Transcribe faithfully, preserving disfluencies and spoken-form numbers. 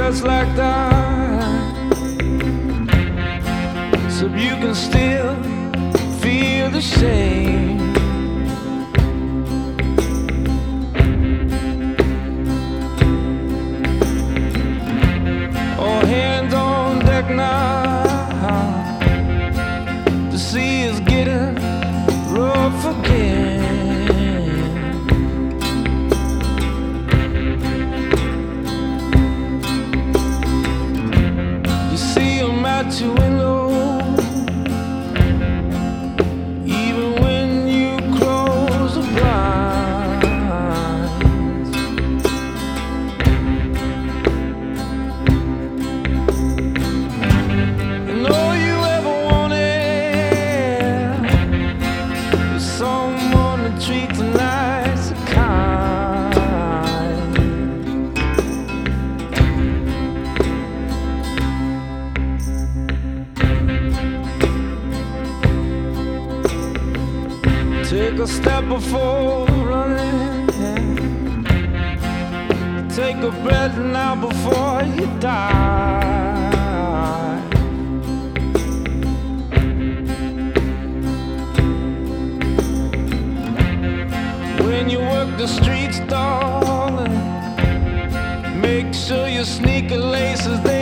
just like that, so you can still feel the shame. All hands on deck now, the sea is getting rough again. You see 'em at your window, even when you close the blinds. And all you ever wanted was someone to treat the nights and kind. Take a step before running, take a breath now before you die. When you work the streets, darling, make sure your sneaker laces they